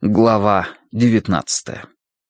Глава 19.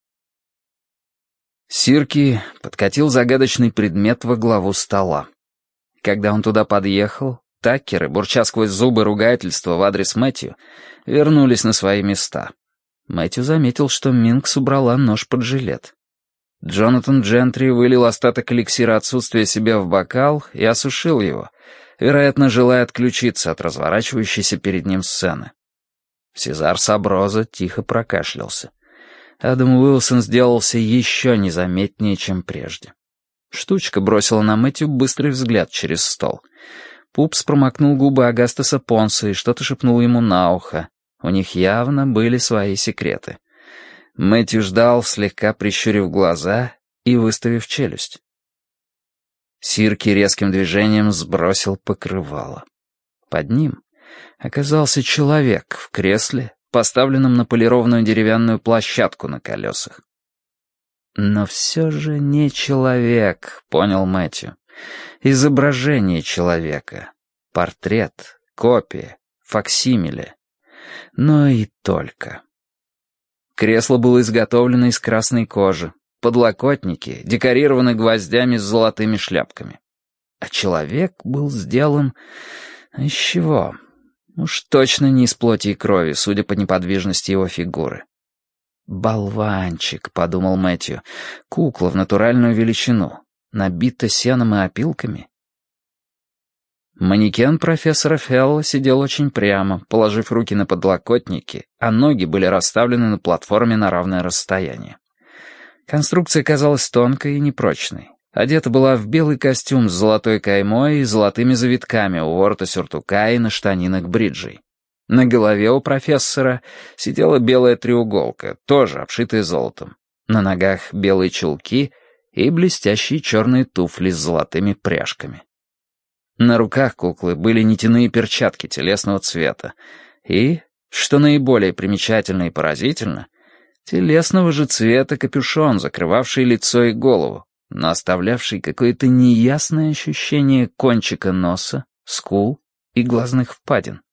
Сирки подкатил загадочный предмет во главу стола. Когда он туда подъехал, Такеры, бурча сквозь зубы ругательства в адрес Мэтью, вернулись на свои места. Мэтью заметил, что Минкс убрала нож под жилет. Джонатан Джентри вылил остаток эликсира отсутствия себя в бокал и осушил его, вероятно, желая отключиться от разворачивающейся перед ним сцены. Сезар Саброза тихо прокашлялся. Адам Уилсон сделался еще незаметнее, чем прежде. Штучка бросила на Мэтью быстрый взгляд через стол. Пупс промокнул губы Агастаса Понса и что-то шепнул ему на ухо. У них явно были свои секреты. Мэтью ждал, слегка прищурив глаза и выставив челюсть. Сирки резким движением сбросил покрывало. Под ним оказался человек в кресле, поставленном на полированную деревянную площадку на колесах. Но все же не человек, понял Мэтью. Изображение человека. Портрет, копия, факсимиле. Но и только. Кресло было изготовлено из красной кожи. Подлокотники декорированы гвоздями с золотыми шляпками. А человек был сделан из чего? Уж точно не из плоти и крови, судя по неподвижности его фигуры. «Болванчик», — подумал Мэтью, — «кукла в натуральную величину, набита сеном и опилками». Манекен профессора Фелла сидел очень прямо, положив руки на подлокотники, а ноги были расставлены на платформе на равное расстояние. Конструкция казалась тонкой и непрочной. Одета была в белый костюм с золотой каймой и золотыми завитками у ворота сюртука и на штанинах бриджей. На голове у профессора сидела белая треуголка, тоже обшитая золотом. На ногах белые чулки и блестящие черные туфли с золотыми пряжками. На руках куклы были нитяные перчатки телесного цвета и, что наиболее примечательно и поразительно, телесного же цвета капюшон, закрывавший лицо и голову, но оставлявший какое-то неясное ощущение кончика носа, скул и глазных впадин.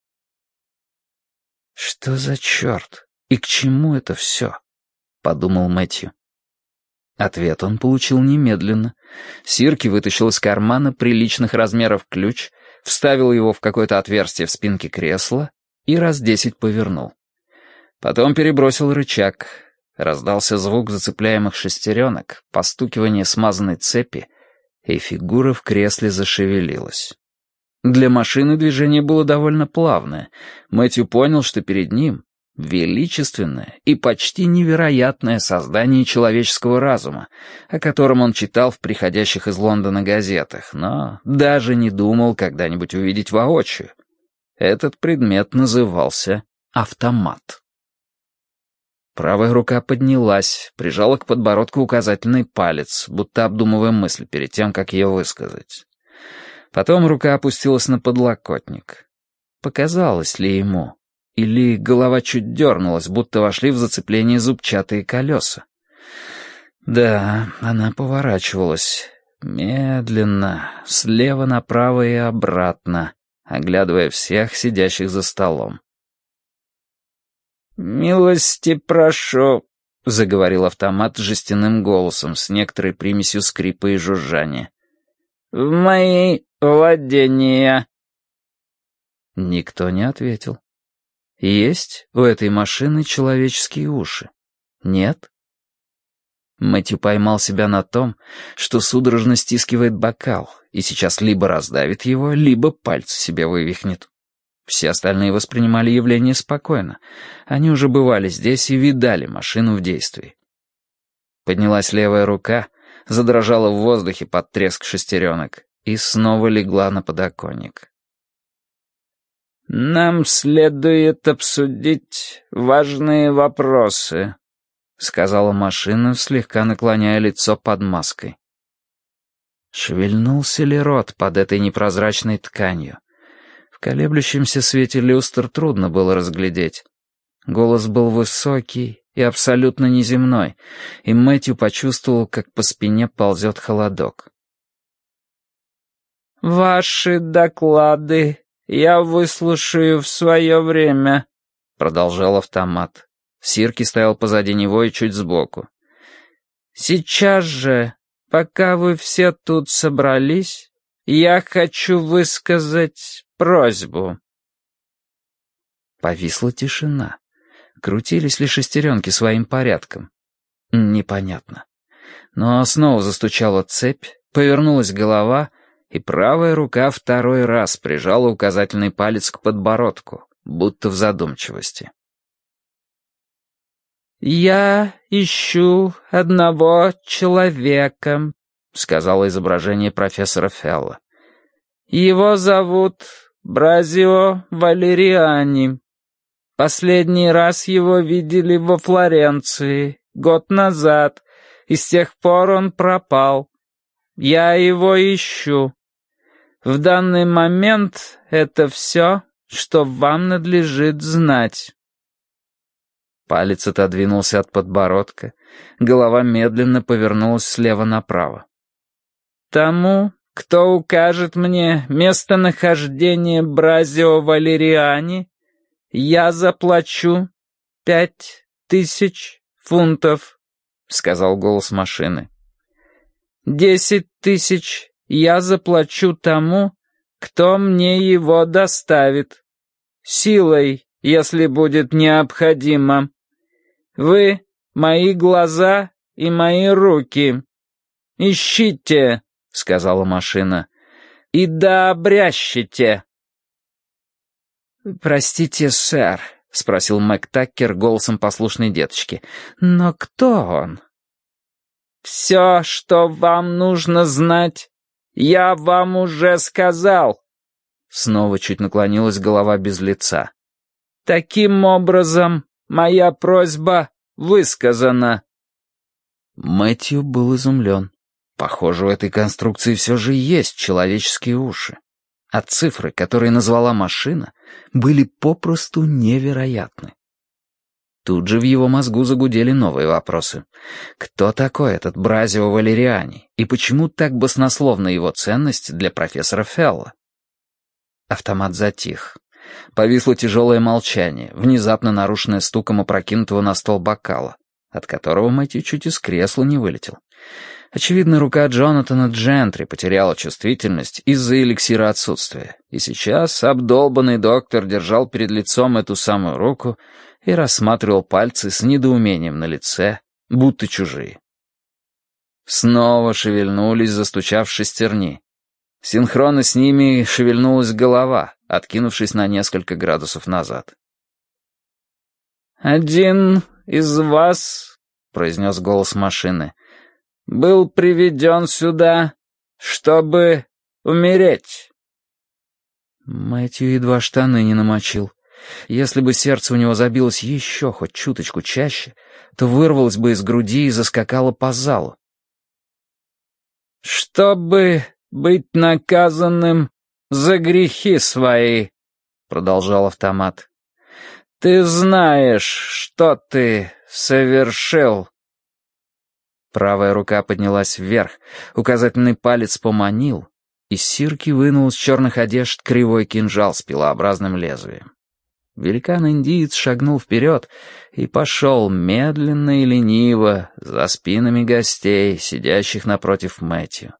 «Что за черт? И к чему это все?» — подумал Мэтью. Ответ он получил немедленно. Сирки вытащил из кармана приличных размеров ключ, вставил его в какое-то отверстие в спинке кресла и раз 10 повернул. Потом перебросил рычаг. Раздался звук зацепляемых шестеренок, постукивание смазанной цепи, и фигура в кресле зашевелилась. Для машины движение было довольно плавное. Мэтью понял, что перед ним величественное и почти невероятное создание человеческого разума, о котором он читал в приходящих из Лондона газетах, но даже не думал когда-нибудь увидеть воочию. Этот предмет назывался автомат. Правая рука поднялась, прижала к подбородку указательный палец, будто обдумывая мысль перед тем, как ее высказать. Потом рука опустилась на подлокотник. Показалось ли ему? Или голова чуть дернулась, будто вошли в зацепление зубчатые колеса? Да, она поворачивалась. Медленно, слева направо и обратно, оглядывая всех сидящих за столом. «Милости прошу», — заговорил автомат жестяным голосом с некоторой примесью скрипа и жужжания. «В мои владения». Никто не ответил. Есть у этой машины человеческие уши? Нет? Мэтью поймал себя на том, что судорожно стискивает бокал, и сейчас либо раздавит его, либо пальцы себе вывихнет. Все остальные воспринимали явление спокойно. Они уже бывали здесь и видали машину в действии. Поднялась левая рука, задрожала в воздухе под треск шестеренок и снова легла на подоконник. «Нам следует обсудить важные вопросы», — сказала машина, слегка наклоняя лицо под маской. Шевельнулся ли рот под этой непрозрачной тканью? В колеблющемся свете люстр трудно было разглядеть. Голос был высокий и абсолютно неземной, и Мэтью почувствовал, как по спине ползет холодок. «Ваши доклады я выслушаю в свое время», — продолжал автомат. Сирки стоял позади него и чуть сбоку. «Сейчас же, пока вы все тут собрались, я хочу высказать просьбу». Повисла тишина. Крутились ли шестеренки своим порядком? Непонятно. Но снова застучала цепь, повернулась голова, и правая рука второй раз прижала указательный палец к подбородку, будто в задумчивости. «Я ищу одного человека», — сказала изображение профессора Фелла. «Его зовут Бразио Валериани. Последний раз его видели во Флоренции год назад, и с тех пор он пропал. Я его ищу. В данный момент это все, что вам надлежит знать». Палец отодвинулся от подбородка, голова медленно повернулась слева направо. «Тому, кто укажет мне местонахождение Бразио Валериани, я заплачу 5000 фунтов», — сказал голос машины. 10 000 я заплачу тому, кто мне его доставит. Силой, если будет необходимо. Вы — мои глаза и мои руки. Ищите, — сказала машина, — и да обрящите. «Простите, сэр», — спросил Мэг Таккер голосом послушной деточки, — «но кто он?» «Все, что вам нужно знать, я вам уже сказал». Снова чуть наклонилась голова без лица. «Таким образом, моя просьба высказана». Мэтью был изумлен. Похоже, у этой конструкции все же есть человеческие уши. А цифры, которые назвала машина, были попросту невероятны. Тут же в его мозгу загудели новые вопросы. Кто такой этот Бразио Валериани, и почему так баснословна его ценность для профессора Фелла? Автомат затих. Повисло тяжелое молчание, внезапно нарушенное стуком опрокинутого на стол бокала, от которого Мэтью чуть из кресла не вылетел. Очевидно, рука Джонатана Джентри потеряла чувствительность из-за эликсира отсутствия, и сейчас обдолбанный доктор держал перед лицом эту самую руку и рассматривал пальцы с недоумением на лице, будто чужие. Снова шевельнулись, застучав шестерни. Синхронно с ними шевельнулась голова, откинувшись на несколько градусов назад. «Один из вас, — произнес голос машины, — был приведен сюда, чтобы умереть». Мэтью едва штаны не намочил. Если бы сердце у него забилось еще хоть чуточку чаще, то вырвалось бы из груди и заскакало по залу. «Чтобы быть наказанным за грехи свои», — продолжал автомат. «Ты знаешь, что ты совершил». Правая рука поднялась вверх, указательный палец поманил, и Сирки вынул из черных одежд кривой кинжал с пилообразным лезвием. Великан-индиец шагнул вперед и пошел медленно и лениво за спинами гостей, сидящих напротив Мэтью.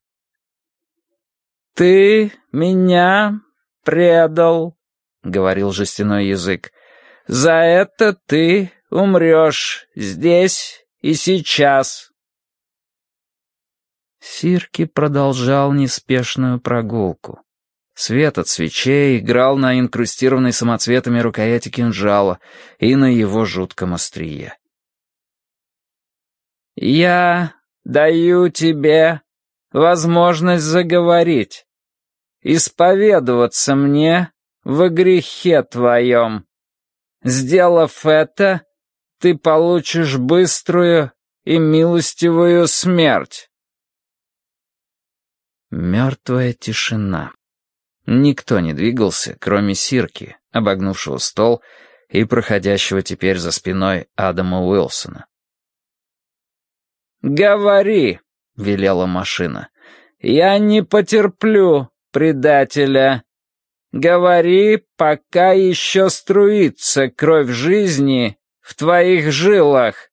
«Ты меня предал», — говорил жестяной язык. «За это ты умрешь здесь и сейчас». Сирки продолжал неспешную прогулку. Свет от свечей играл на инкрустированной самоцветами рукояти кинжала и на его жутком острие. «Я даю тебе возможность заговорить, исповедоваться мне во грехе твоем. Сделав это, ты получишь быструю и милостивую смерть». Мертвая тишина. Никто не двигался, кроме Сирки, обогнувшего стол и проходящего теперь за спиной Адама Уилсона. «Говори», — велела машина, — «я не потерплю предателя. Говори, пока еще струится кровь жизни в твоих жилах!»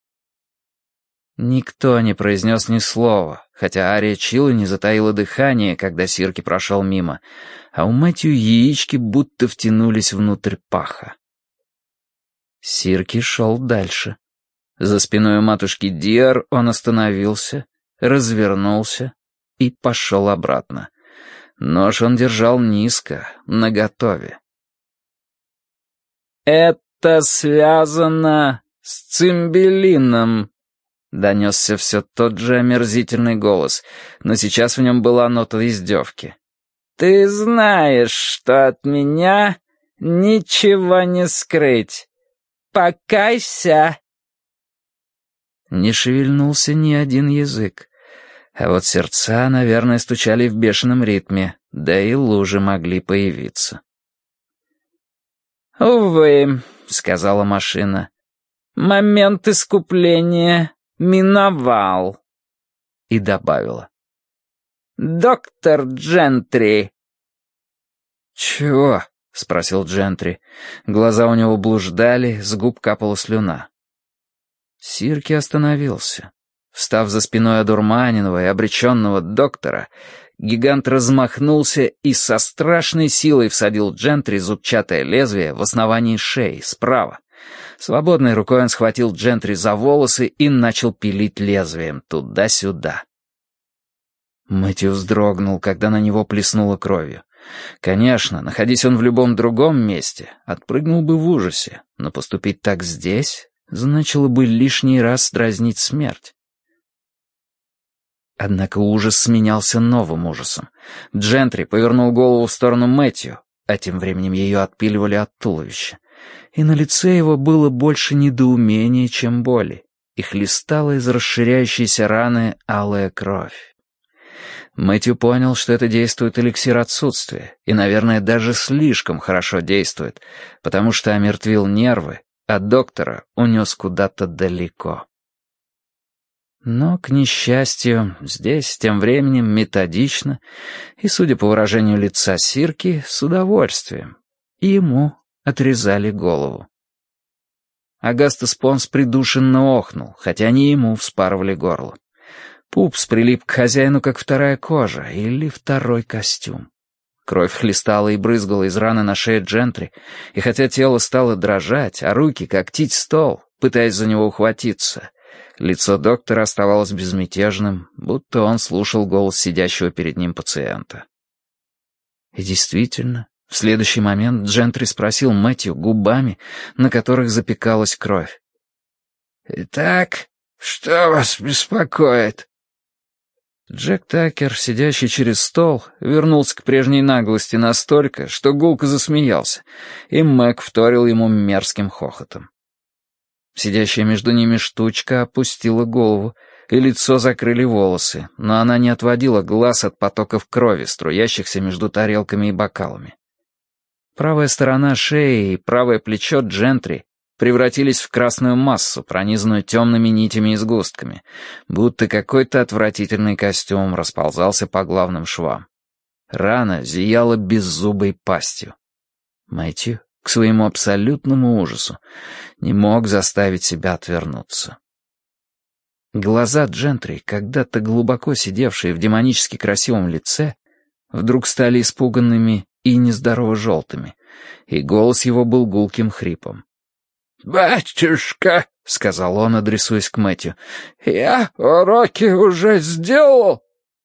Никто не произнес ни слова, хотя Ария Чилла не затаила дыхание, когда Сирки прошел мимо, а у Мэтью яички будто втянулись внутрь паха. Сирки шел дальше. За спиной у матушки Диар он остановился, развернулся и пошел обратно. Нож он держал низко, наготове. «Это связано с цимбелином», — донесся все тот же омерзительный голос, но сейчас в нем была нота издевки. «Ты знаешь, что от меня ничего не скрыть. Покайся!» Не шевельнулся ни один язык. А вот сердца, наверное, стучали в бешеном ритме, да и лужи могли появиться. «Увы», — сказала машина, — «момент искупления миновал». И добавила. «Доктор Джентри». «Чего?» — спросил Джентри. Глаза у него блуждали, с губ капала слюна. Сирки остановился. Встав за спиной одурманенного и обреченного доктора, гигант размахнулся и со страшной силой всадил Джентри зубчатое лезвие в основании шеи, справа. Свободной рукой он схватил Джентри за волосы и начал пилить лезвием туда-сюда. Мэтью вздрогнул, когда на него плеснуло кровью. Конечно, находясь он в любом другом месте, отпрыгнул бы в ужасе, но поступить так здесь значило бы лишний раз дразнить смерть. Однако ужас сменялся новым ужасом. Джентри повернул голову в сторону Мэтью, а тем временем ее отпиливали от туловища. И на лице его было больше недоумения, чем боли, и хлестала из расширяющейся раны алая кровь. Мэтью понял, что это действует эликсир отсутствия, и, наверное, даже слишком хорошо действует, потому что омертвил нервы, а доктора унес куда-то далеко. Но, к несчастью, здесь тем временем методично и, судя по выражению лица Сирки, с удовольствием, и ему отрезали голову. Агастас Понс придушенно охнул, хотя не ему вспарывали горло. Пупс прилип к хозяину, как вторая кожа или второй костюм. Кровь хлестала и брызгала из раны на шее Джентри, и хотя тело стало дрожать, а руки когтить стол, пытаясь за него ухватиться, лицо доктора оставалось безмятежным, будто он слушал голос сидящего перед ним пациента. И действительно, в следующий момент Джентри спросил Мэтью губами, на которых запекалась кровь. «Итак, что вас беспокоит?» Джек Такер, сидящий через стол, вернулся к прежней наглости настолько, что гулко засмеялся, и Мэг вторил ему мерзким хохотом. Сидящая между ними штучка опустила голову, и лицо закрыли волосы, но она не отводила глаз от потоков крови, струящихся между тарелками и бокалами. Правая сторона шеи и правое плечо Джентри превратились в красную массу, пронизанную темными нитями и сгустками, будто какой-то отвратительный костюм расползался по главным швам. Рана зияла беззубой пастью. Мэтью, к своему абсолютному ужасу, не мог заставить себя отвернуться. Глаза Джентри, когда-то глубоко сидевшие в демонически красивом лице, вдруг стали испуганными и нездорово желтыми, и голос его был гулким хрипом. «Батюшка», — сказал он, адресуясь к Мэтью, — «я уроки уже сделал».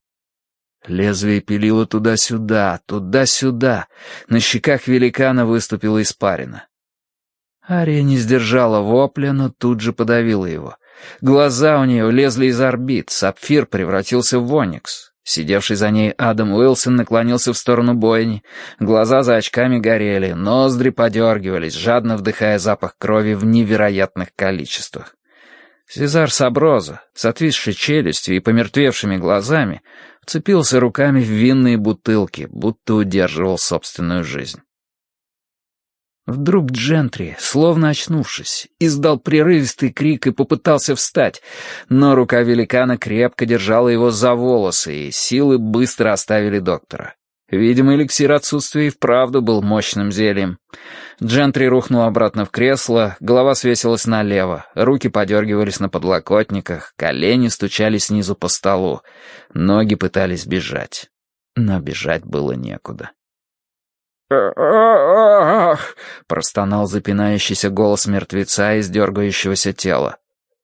Лезвие пилило туда-сюда, туда-сюда. На щеках великана выступила испарина. Ария не сдержала вопля, но тут же подавила его. Глаза у нее лезли из орбит, сапфир превратился в оникс. Сидевший за ней Адам Уилсон наклонился в сторону бойни, глаза за очками горели, ноздри подергивались, жадно вдыхая запах крови в невероятных количествах. Сезар Саброза, с отвисшей челюстью и помертвевшими глазами, вцепился руками в винные бутылки, будто удерживал собственную жизнь. Вдруг Джентри, словно очнувшись, издал прерывистый крик и попытался встать, но рука великана крепко держала его за волосы, и силы быстро оставили доктора. Видимо, эликсир отсутствия и вправду был мощным зельем. Джентри рухнул обратно в кресло, голова свесилась налево, руки подергивались на подлокотниках, колени стучали снизу по столу, ноги пытались бежать. Но бежать было некуда. Простонал запинающийся голос мертвеца из дергающегося тела.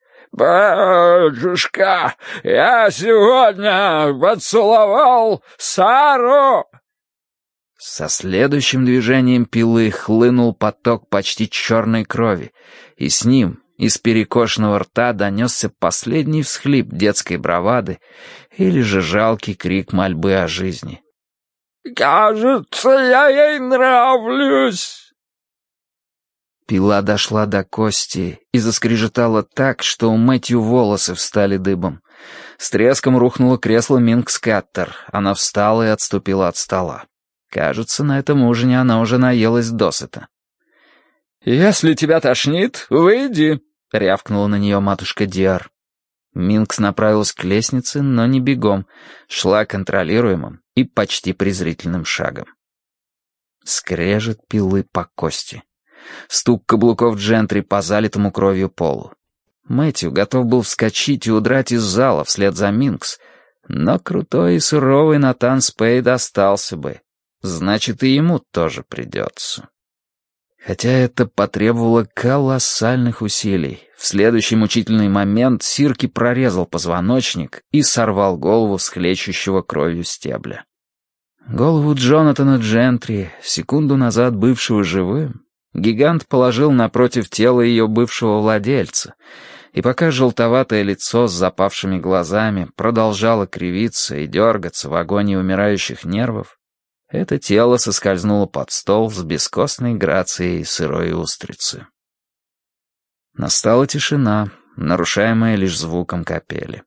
«Батюшка, я сегодня поцеловал Сару!» Со следующим движением пилы хлынул поток почти черной крови, и с ним из перекошенного рта донесся последний всхлип детской бравады или же жалкий крик мольбы о жизни. «Кажется, я ей нравлюсь!» Пила дошла до кости и заскрежетала так, что у Мэтью волосы встали дыбом. С треском рухнуло кресло Минкс Каттер. Она встала и отступила от стола. Кажется, на этом ужине она уже наелась досыта. «Если тебя тошнит, выйди!» — рявкнула на нее матушка Диар. Минкс направилась к лестнице, но не бегом, шла контролируемым и почти презрительным шагом. Скрежет пилы по кости. Стук каблуков Джентри по залитому кровью полу. Мэтью готов был вскочить и удрать из зала вслед за Минкс, но крутой и суровый Натан Спейд остался бы. Значит, и ему тоже придется. Хотя это потребовало колоссальных усилий. В следующий мучительный момент Сирки прорезал позвоночник и сорвал голову с хлещущего кровью стебля. Голову Джонатана Джентри, секунду назад бывшего живым, гигант положил напротив тела ее бывшего владельца, и пока желтоватое лицо с запавшими глазами продолжало кривиться и дергаться в агонии умирающих нервов, это тело соскользнуло под стол с бескостной грацией сырой устрицы. Настала тишина, нарушаемая лишь звуком капели.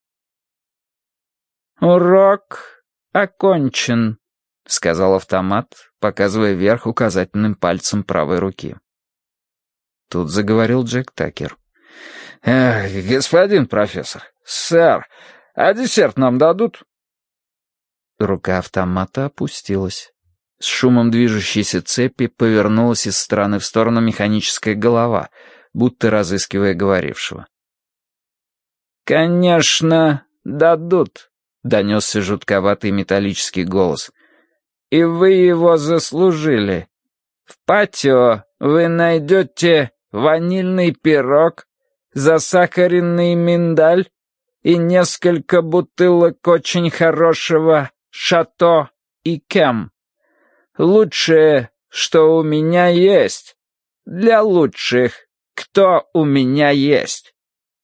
«Урок окончен», — сказал автомат, показывая вверх указательным пальцем правой руки. Тут заговорил Джек Такер. «Господин профессор, сэр, а десерт нам дадут?» Рука автомата опустилась. С шумом движущейся цепи повернулась из стороны в сторону механическая голова, будто разыскивая говорившего. «Конечно, дадут», — донесся жутковатый металлический голос. «И вы его заслужили. В патио вы найдете ванильный пирог, засахаренный миндаль и несколько бутылок очень хорошего Шато и Кем. Лучшее, что у меня есть. Для лучших, кто у меня есть».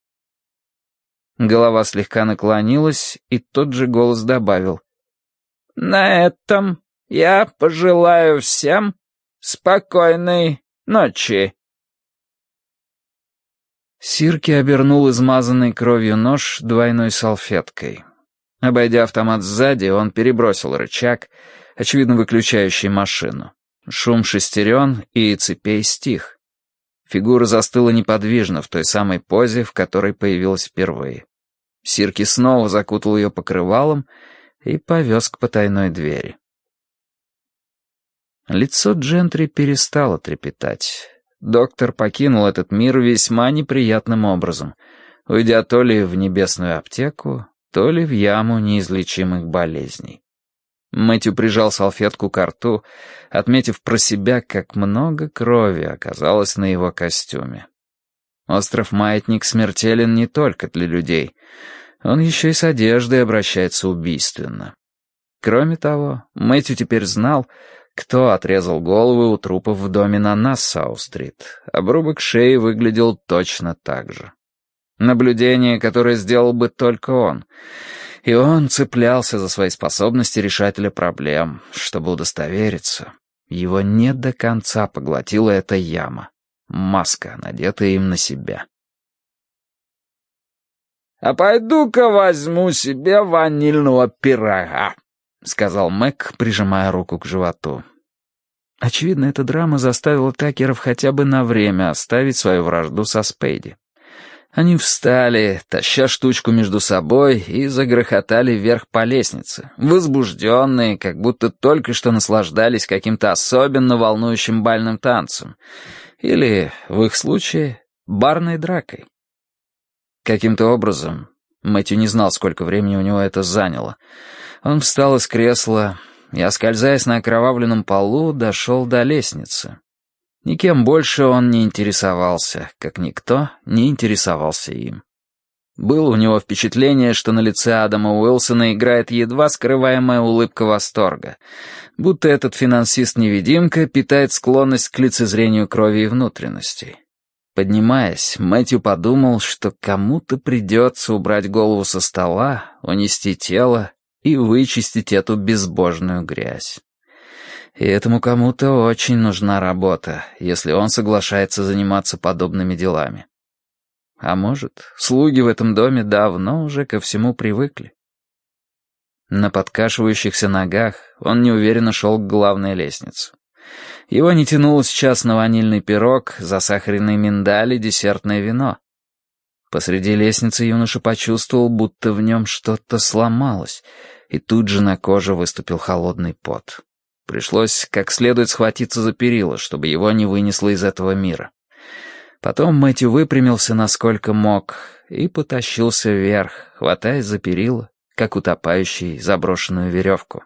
Голова слегка наклонилась, и тот же голос добавил. «На этом я пожелаю всем спокойной ночи». Сирки обернул измазанный кровью нож двойной салфеткой. Обойдя автомат сзади, он перебросил рычаг, очевидно выключающий машину. Шум шестерен и цепей стих. Фигура застыла неподвижно в той самой позе, в которой появилась впервые. Сирки снова закутал ее покрывалом и повез к потайной двери. Лицо Джентри перестало трепетать. Доктор покинул этот мир весьма неприятным образом, уйдя то ли в небесную аптеку, то ли в яму неизлечимых болезней. Мэтью прижал салфетку к рту, отметив про себя, как много крови оказалось на его костюме. Остров-маятник смертелен не только для людей. Он еще и с одеждой обращается убийственно. Кроме того, Мэтью теперь знал, кто отрезал головы у трупов в доме на Нассау-стрит. Обрубок шеи выглядел точно так же. Наблюдение, которое сделал бы только он. И он цеплялся за свои способности решателя проблем, чтобы удостовериться. Его не до конца поглотила эта яма. Маска, надетая им на себя. «А пойду-ка возьму себе ванильного пирога», — сказал Мэг, прижимая руку к животу. Очевидно, эта драма заставила Такеров хотя бы на время оставить свою вражду со Спейди. Они встали, таща штучку между собой, и загрохотали вверх по лестнице, возбужденные, как будто только что наслаждались каким-то особенно волнующим бальным танцем. Или, в их случае, барной дракой. Каким-то образом, Мэтью не знал, сколько времени у него это заняло, он встал из кресла и, оскользаясь на окровавленном полу, дошел до лестницы. Никем больше он не интересовался, как никто не интересовался им. Было у него впечатление, что на лице Адама Уилсона играет едва скрываемая улыбка восторга, будто этот финансист-невидимка питает склонность к лицезрению крови и внутренностей. Поднимаясь, Мэтью подумал, что кому-то придется убрать голову со стола, унести тело и вычистить эту безбожную грязь. И этому кому-то очень нужна работа, если он соглашается заниматься подобными делами. А может, слуги в этом доме давно уже ко всему привыкли. На подкашивающихся ногах он неуверенно шел к главной лестнице. Его не тянуло сейчас на ванильный пирог, засахаренный миндаль и десертное вино. Посреди лестницы юноша почувствовал, будто в нем что-то сломалось, и тут же на коже выступил холодный пот. Пришлось как следует схватиться за перила, чтобы его не вынесло из этого мира. Потом Мэтью выпрямился насколько мог и потащился вверх, хватаясь за перила, как утопающий заброшенную веревку.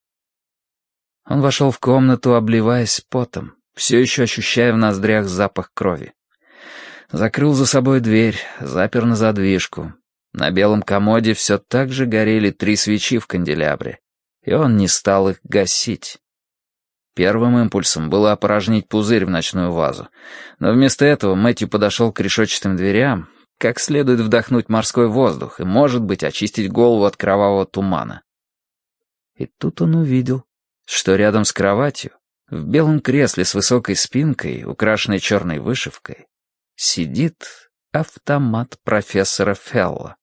Он вошел в комнату, обливаясь потом, все еще ощущая в ноздрях запах крови. Закрыл за собой дверь, запер на задвижку. На белом комоде все так же горели 3 свечи в канделябре, и он не стал их гасить. Первым импульсом было опорожнить пузырь в ночную вазу, но вместо этого Мэтью подошел к решетчатым дверям, как следует вдохнуть морской воздух и, может быть, очистить голову от кровавого тумана. И тут он увидел, что рядом с кроватью, в белом кресле с высокой спинкой, украшенной черной вышивкой, сидит автомат профессора Фелла.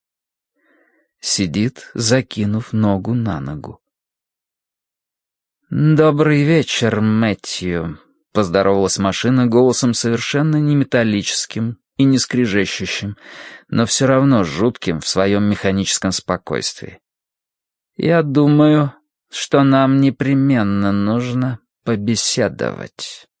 Сидит, закинув ногу на ногу. «Добрый вечер, Мэтью», — поздоровалась машина голосом совершенно не металлическим и не скрежещущим, но все равно жутким в своем механическом спокойствии. «Я думаю, что нам непременно нужно побеседовать».